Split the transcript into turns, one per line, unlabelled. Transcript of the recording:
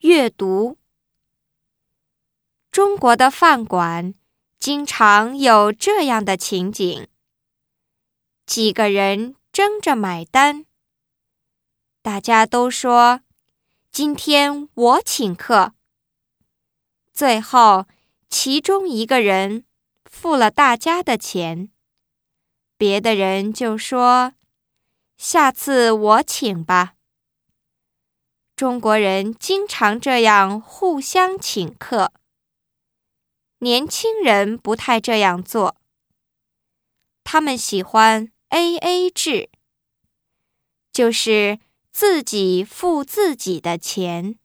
阅读。中国的饭馆经常有这样的情景：几个人争着买单，大家都说今天我请客。最后，其中一个人付了大家的钱，别的人就说下次我请吧。中国人经常这样互相请客，年轻人不太这样做，他们喜欢 AA 制，就是自己付自己的钱。